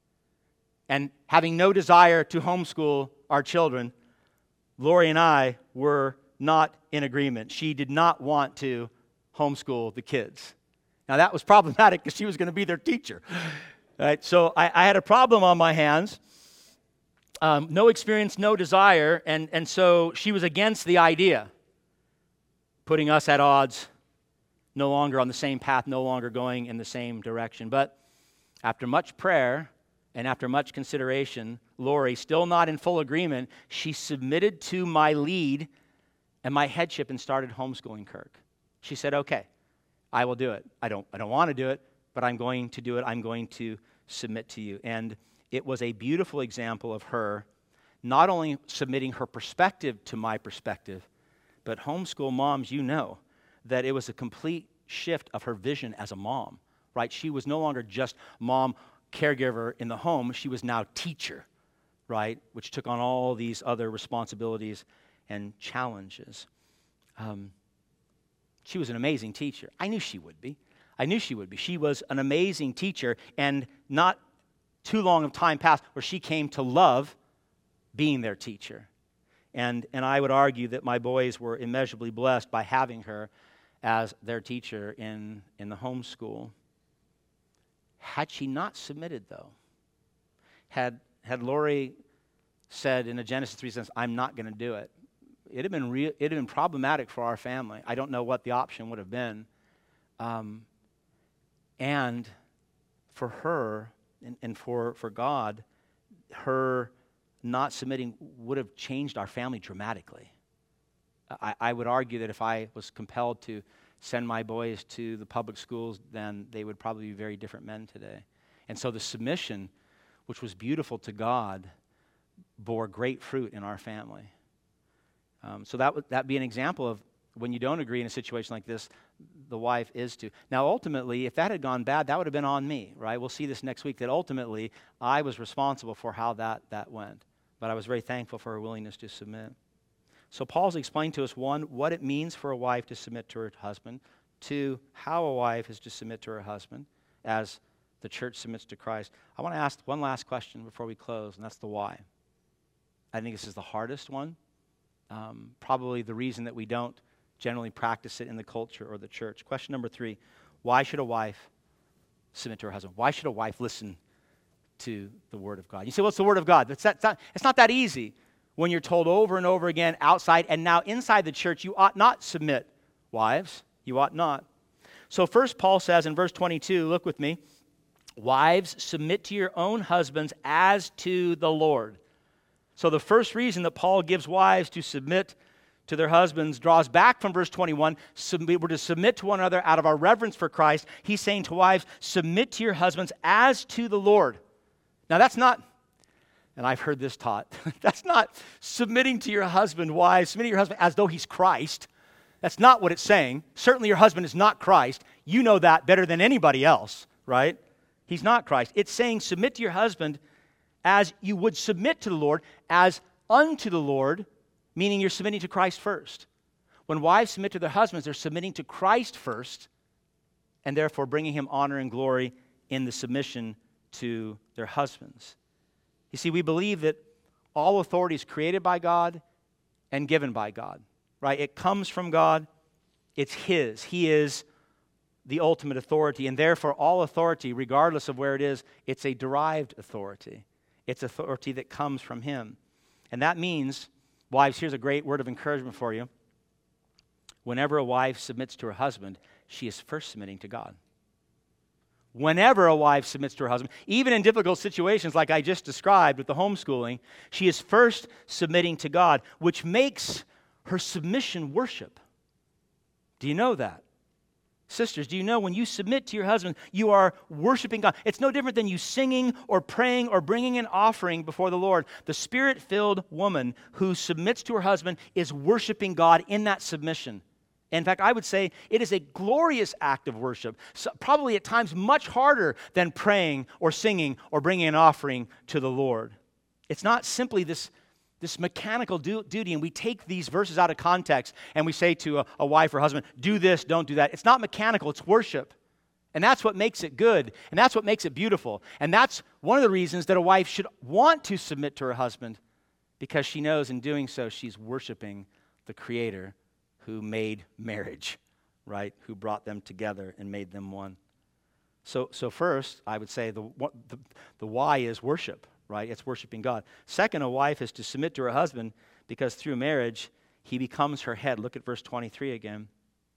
and having no desire to homeschool our children, Lori and I were not in agreement. She did not want to homeschool the kids. Now that was problematic because she was going to be their teacher. Right? So I, I had a problem on my hands. Um, no experience, no desire, and, and so she was against the idea, putting us at odds, no longer on the same path, no longer going in the same direction. But after much prayer and after much consideration, Lori, still not in full agreement, she submitted to my lead and my headship and started homeschooling Kirk. She said, okay, I will do it. I don't, I don't want to do it, but I'm going to do it. I'm going to submit to you. And it was a beautiful example of her not only submitting her perspective to my perspective, but homeschool moms, you know that it was a complete shift of her vision as a mom, right? She was no longer just mom, caregiver in the home. She was now teacher, right? Which took on all these other responsibilities and challenges. Um, she was an amazing teacher. I knew she would be. I knew she would be. She was an amazing teacher, and not too long of time passed where she came to love being their teacher. And, and I would argue that my boys were immeasurably blessed by having her as their teacher in, in the homeschool. Had she not submitted, though, had, had Lori said in a Genesis three sense, I'm not going to do it, it'd have been real, it'd have been problematic for our family. I don't know what the option would have been. Um, and for her and, and for, for God, her not submitting would have changed our family dramatically. I, I would argue that if I was compelled to send my boys to the public schools, then they would probably be very different men today. And so the submission, which was beautiful to God, bore great fruit in our family. Um, so that would that be an example of when you don't agree in a situation like this, the wife is to. Now, ultimately, if that had gone bad, that would have been on me, right? We'll see this next week, that ultimately I was responsible for how that, that went. But I was very thankful for her willingness to submit. So Paul's explained to us, one, what it means for a wife to submit to her husband. Two, how a wife is to submit to her husband as the church submits to Christ. I want to ask one last question before we close, and that's the why. I think this is the hardest one. Um, probably the reason that we don't generally practice it in the culture or the church. Question number three, why should a wife submit to her husband? Why should a wife listen to the Word of God? You say, well, it's the Word of God. That's, that's not, it's not that easy when you're told over and over again outside and now inside the church, you ought not submit. Wives, you ought not. So first Paul says in verse twenty-two, look with me, wives, submit to your own husbands as to the Lord. So the first reason that Paul gives wives to submit to their husbands draws back from verse twenty-one. We're to submit to one another out of our reverence for Christ. He's saying to wives, submit to your husbands as to the Lord. Now that's not, and I've heard this taught, that's not submitting to your husband, wives, submitting to your husband as though he's Christ. That's not what it's saying. Certainly your husband is not Christ. You know that better than anybody else, right? He's not Christ. It's saying submit to your husband as you would submit to the Lord, as unto the Lord, meaning you're submitting to Christ first. When wives submit to their husbands, they're submitting to Christ first, and therefore bringing him honor and glory in the submission to their husbands. You see, we believe that all authority is created by God and given by God, right? It comes from God. It's His. He is the ultimate authority, and therefore all authority, regardless of where it is, it's a derived authority. It's authority that comes from Him. And that means, wives, here's a great word of encouragement for you. Whenever a wife submits to her husband, she is first submitting to God. Whenever a wife submits to her husband, even in difficult situations like I just described with the homeschooling, she is first submitting to God, which makes her submission worship. Do you know that? Sisters, do you know when you submit to your husband, you are worshiping God? It's no different than you singing or praying or bringing an offering before the Lord. The Spirit-filled woman who submits to her husband is worshiping God in that submission. In fact, I would say it is a glorious act of worship, so probably at times much harder than praying or singing or bringing an offering to the Lord. It's not simply this This mechanical du- duty, and we take these verses out of context and we say to a, a wife or husband, do this, don't do that. It's not mechanical, it's worship. And that's what makes it good, and that's what makes it beautiful. And that's one of the reasons that a wife should want to submit to her husband, because she knows in doing so she's worshiping the Creator who made marriage, right? Who brought them together and made them one. So, so first, I would say the, the, the why is worship. Right? It's worshiping God. Second, a wife is to submit to her husband because through marriage, he becomes her head. Look at verse twenty-three again.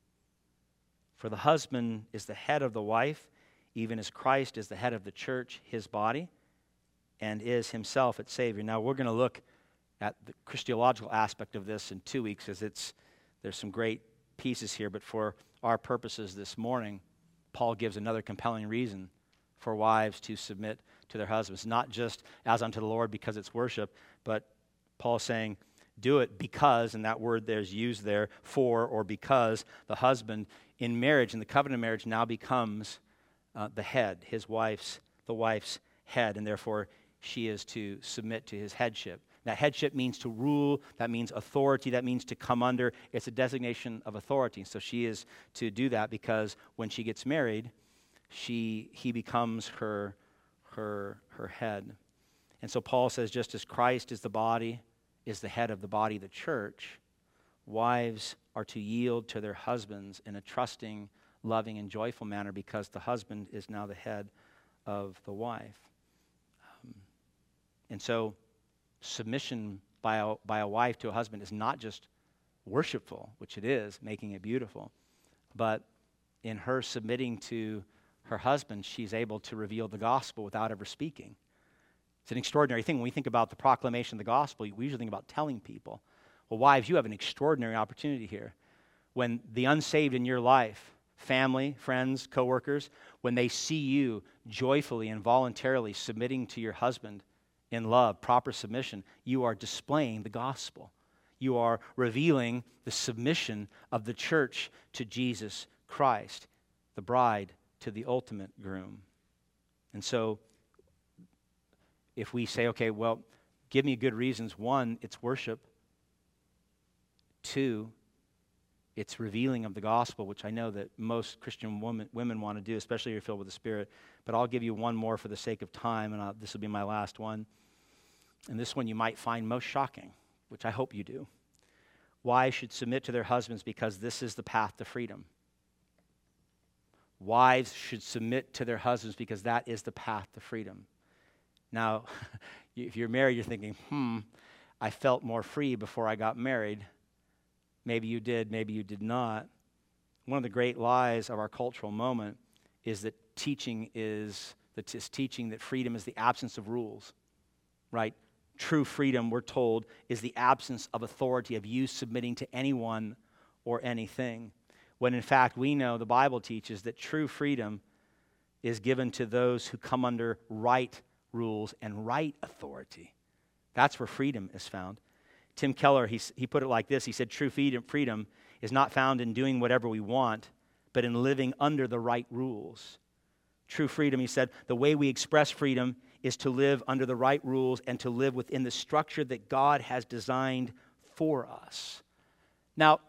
For the husband is the head of the wife, even as Christ is the head of the church, his body, and is himself its Savior. Now, we're going to look at the Christological aspect of this in two weeks, as it's there's some great pieces here, but for our purposes this morning, Paul gives another compelling reason for wives to submit to their husbands, not just as unto the Lord because it's worship, but Paul's saying, do it because, and that word there's used there, for or because the husband in marriage, in the covenant of marriage, now becomes uh, the head, his wife's, the wife's head, and therefore she is to submit to his headship. Now, headship means to rule, that means authority, that means to come under. It's a designation of authority. So she is to do that because when she gets married, she he becomes her her her head. And so Paul says, just as Christ is the body, is the head of the body, the church, wives are to yield to their husbands in a trusting, loving, and joyful manner because the husband is now the head of the wife. Um, and so submission by a, by a wife to a husband is not just worshipful, which it is, making it beautiful, but in her submitting to her husband, she's able to reveal the gospel without ever speaking. It's an extraordinary thing. When we think about the proclamation of the gospel, we usually think about telling people. Well, wives, you have an extraordinary opportunity here. When the unsaved in your life, family, friends, coworkers, when they see you joyfully and voluntarily submitting to your husband in love, proper submission, you are displaying the gospel. You are revealing the submission of the church to Jesus Christ, the bride to the ultimate groom. And so, if we say, okay, well, give me good reasons. One, it's worship. Two, it's revealing of the gospel, which I know that most Christian women, women want to do, especially if you're filled with the Spirit. But I'll give you one more for the sake of time, and I'll, this will be my last one. And this one you might find most shocking, which I hope you do. Wives should submit to their husbands because this is the path to freedom. Wives should submit to their husbands because that is the path to freedom. Now, if you're married, you're thinking, hmm, I felt more free before I got married. Maybe you did, maybe you did not. One of the great lies of our cultural moment is that teaching is, that is teaching that freedom is the absence of rules, right? True freedom, we're told, is the absence of authority, of you submitting to anyone or anything. When in fact we know the Bible teaches that true freedom is given to those who come under right rules and right authority. That's where freedom is found. Tim Keller, he, he put it like this. He said, true freedom, freedom is not found in doing whatever we want, but in living under the right rules. True freedom, he said, the way we express freedom is to live under the right rules and to live within the structure that God has designed for us. Now,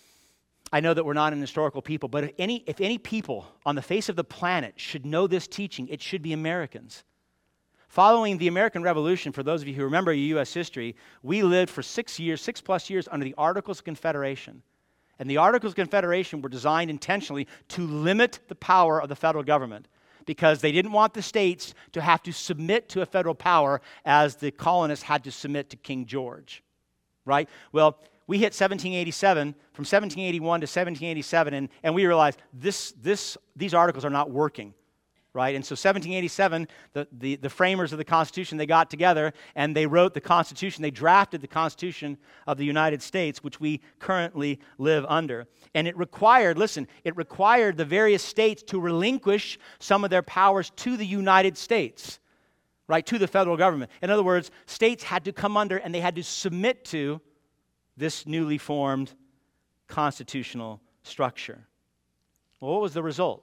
I know that we're not an historical people, but if any, if any people on the face of the planet should know this teaching, it should be Americans. Following the American Revolution, for those of you who remember your U S history, we lived for six years, six plus years under the Articles of Confederation. And the Articles of Confederation were designed intentionally to limit the power of the federal government because they didn't want the states to have to submit to a federal power as the colonists had to submit to King George, right? Well, we hit seventeen eighty-seven, from seventeen eighty-one to seventeen eighty-seven, and, and we realized this, this, these articles are not working, right? And so seventeen eighty-seven, the, the, the framers of the Constitution, they got together and they wrote the Constitution. They drafted the Constitution of the United States, which we currently live under. And it required, listen, it required the various states to relinquish some of their powers to the United States, right, to the federal government. In other words, states had to come under and they had to submit to this newly formed constitutional structure. Well, what was the result?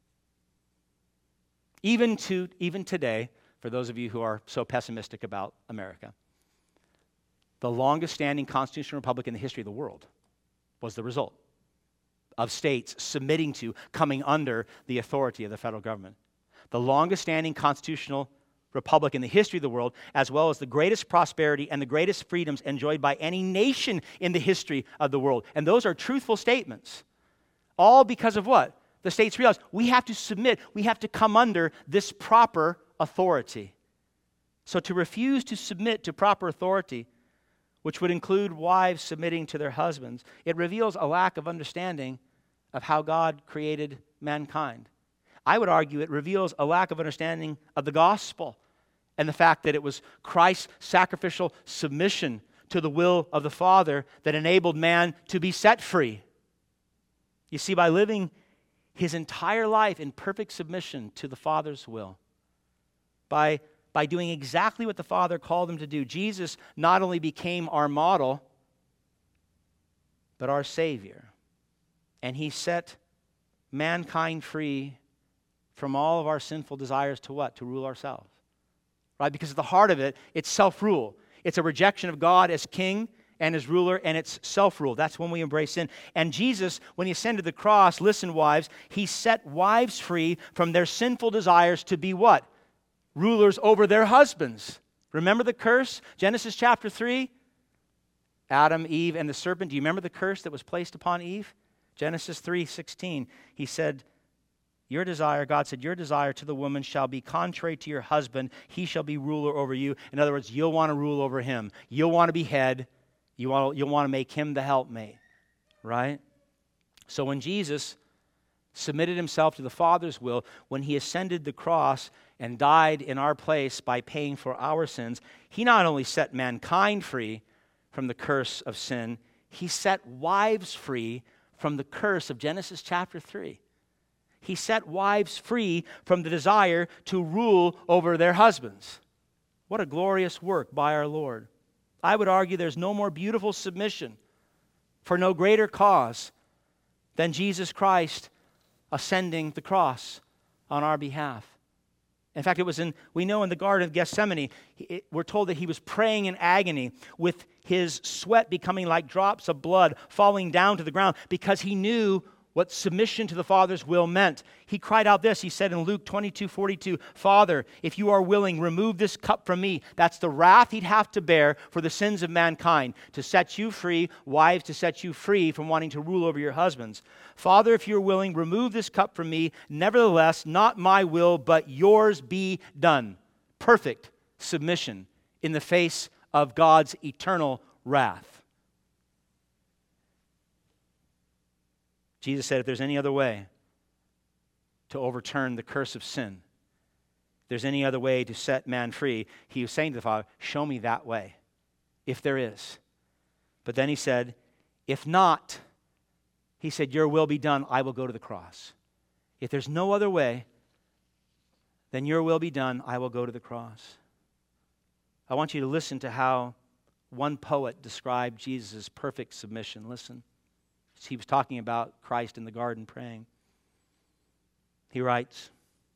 Even to even today, for those of you who are so pessimistic about America, the longest standing constitutional republic in the history of the world was the result of states submitting to, coming under the authority of the federal government. The longest standing constitutional republic in the history of the world, as well as the greatest prosperity and the greatest freedoms enjoyed by any nation in the history of the world. And those are truthful statements. All because of what? The states realized we have to submit, we have to come under this proper authority. So to refuse to submit to proper authority, which would include wives submitting to their husbands, it reveals a lack of understanding of how God created mankind. I would argue it reveals a lack of understanding of the gospel and the fact that it was Christ's sacrificial submission to the will of the Father that enabled man to be set free. You see, by living his entire life in perfect submission to the Father's will, by, by doing exactly what the Father called him to do, Jesus not only became our model, but our Savior. And he set mankind free from all of our sinful desires to what? To rule ourselves. Right? Because at the heart of it, it's self-rule. It's a rejection of God as king and as ruler, and it's self-rule. That's when we embrace sin. And Jesus, when he ascended the cross, listen, wives, he set wives free from their sinful desires to be what? Rulers over their husbands. Remember the curse? Genesis chapter three? Adam, Eve, and the serpent. Do you remember the curse that was placed upon Eve? Genesis three sixteen. He said, Your desire, God said, your desire to the woman shall be contrary to your husband. He shall be ruler over you. In other words, you'll want to rule over him. You'll want to be head. You want, you'll want to make him the helpmate, right? So when Jesus submitted himself to the Father's will, when he ascended the cross and died in our place by paying for our sins, he not only set mankind free from the curse of sin, he set wives free from the curse of Genesis chapter three. He set wives free from the desire to rule over their husbands. What a glorious work by our Lord. I would argue there's no more beautiful submission for no greater cause than Jesus Christ ascending the cross on our behalf. In fact, it was in, we know in the Garden of Gethsemane, it, we're told that he was praying in agony with his sweat becoming like drops of blood falling down to the ground because he knew what submission to the Father's will meant. He cried out this, he said in Luke twenty-two forty-two, Father, if you are willing, remove this cup from me. That's the wrath he'd have to bear for the sins of mankind, to set you free, wives, to set you free from wanting to rule over your husbands. Father, if you're willing, remove this cup from me. Nevertheless, not my will, but yours be done. Perfect submission in the face of God's eternal wrath. Jesus said, if there's any other way to overturn the curse of sin, if there's any other way to set man free, he was saying to the Father, show me that way, if there is. But then he said, if not, he said, your will be done, I will go to the cross. If there's no other way, then your will be done, I will go to the cross. I want you to listen to how one poet described Jesus' perfect submission. Listen. He was talking about Christ in the garden praying. He writes,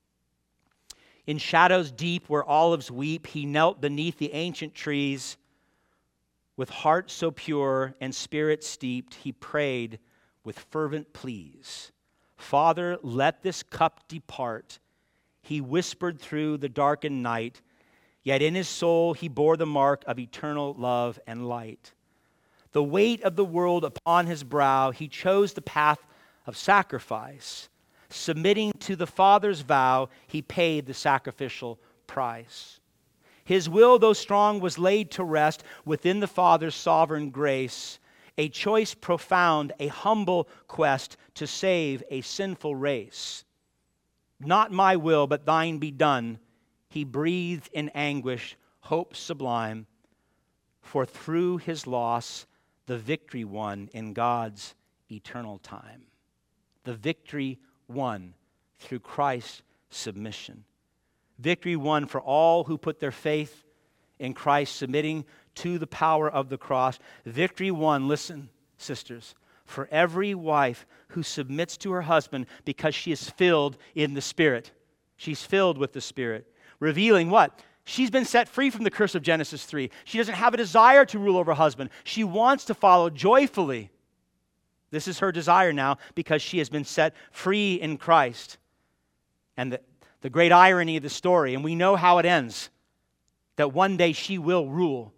in shadows deep where olives weep, he knelt beneath the ancient trees. With heart so pure and spirit steeped, he prayed with fervent pleas. Father, let this cup depart. He whispered through the darkened night, yet in his soul he bore the mark of eternal love and light. The weight of the world upon his brow, he chose the path of sacrifice. Submitting to the Father's vow, he paid the sacrificial price. His will, though strong, was laid to rest within the Father's sovereign grace. A choice profound, a humble quest to save a sinful race. Not my will, but thine be done. He breathed in anguish, hope sublime. For through his loss, the victory won in God's eternal time. The victory won through Christ's submission. Victory won for all who put their faith in Christ, submitting to the power of the cross. Victory won, listen, sisters, for every wife who submits to her husband because she is filled in the Spirit. She's filled with the Spirit. Revealing what? She's been set free from the curse of Genesis three. She doesn't have a desire to rule over her husband. She wants to follow joyfully. This is her desire now because she has been set free in Christ. And the, the great irony of the story, and we know how it ends, that one day she will rule.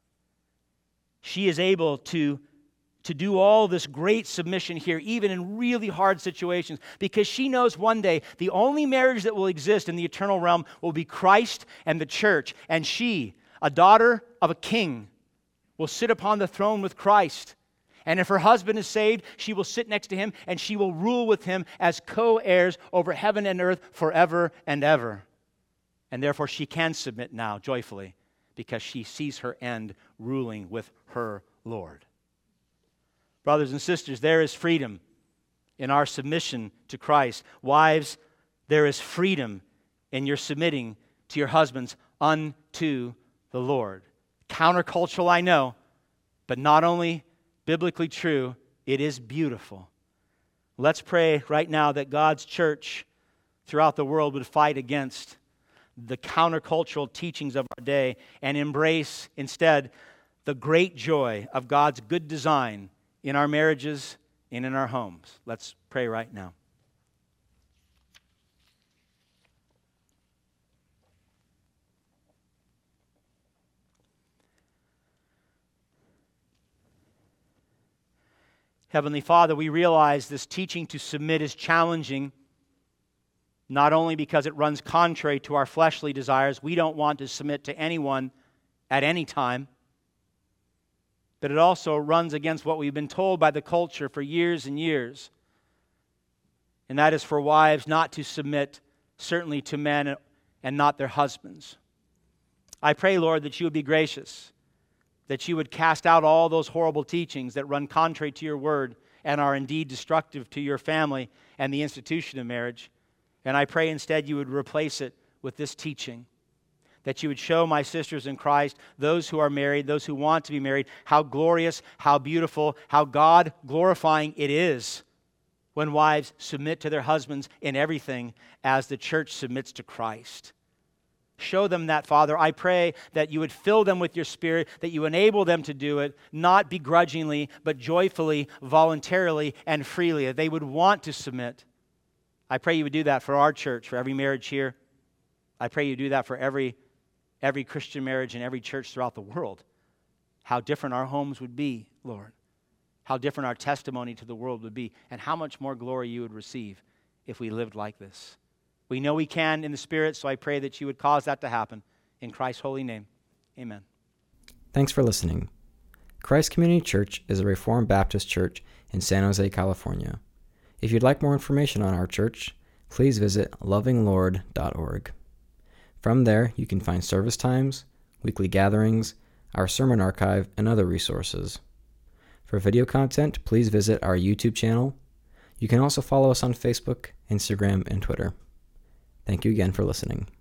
She is able to to do all this great submission here, even in really hard situations, because she knows one day the only marriage that will exist in the eternal realm will be Christ and the church. And she, a daughter of a king, will sit upon the throne with Christ. And if her husband is saved, she will sit next to him and she will rule with him as co-heirs over heaven and earth forever and ever. And therefore she can submit now joyfully because she sees her end ruling with her Lord. Brothers and sisters, there is freedom in our submission to Christ. Wives, there is freedom in your submitting to your husbands unto the Lord. Countercultural, I know, but not only biblically true, it is beautiful. Let's pray right now that God's church throughout the world would fight against the countercultural teachings of our day and embrace instead the great joy of God's good design in our marriages and in our homes. Let's pray right now. Heavenly Father, we realize this teaching to submit is challenging not only because it runs contrary to our fleshly desires, we don't want to submit to anyone at any time, but it also runs against what we've been told by the culture for years and years, and that is for wives not to submit certainly to men and not their husbands. I pray, Lord, that you would be gracious, that you would cast out all those horrible teachings that run contrary to your word and are indeed destructive to your family and the institution of marriage. And I pray instead you would replace it with this teaching, that you would show my sisters in Christ, those who are married, those who want to be married, how glorious, how beautiful, how God-glorifying it is when wives submit to their husbands in everything as the church submits to Christ. Show them that, Father. I pray that you would fill them with your Spirit, that you enable them to do it, not begrudgingly, but joyfully, voluntarily, and freely, that they would want to submit. I pray you would do that for our church, for every marriage here. I pray you do that for every, every Christian marriage and every church throughout the world. How different our homes would be, Lord. How different our testimony to the world would be, and how much more glory you would receive if we lived like this. We know we can in the Spirit, so I pray that you would cause that to happen. In Christ's holy name, amen. Thanks for listening. Christ Community Church is a Reformed Baptist church in San Jose, California. If you'd like more information on our church, please visit loving lord dot org. From there, you can find service times, weekly gatherings, our sermon archive, and other resources. For video content, please visit our YouTube channel. You can also follow us on Facebook, Instagram, and Twitter. Thank you again for listening.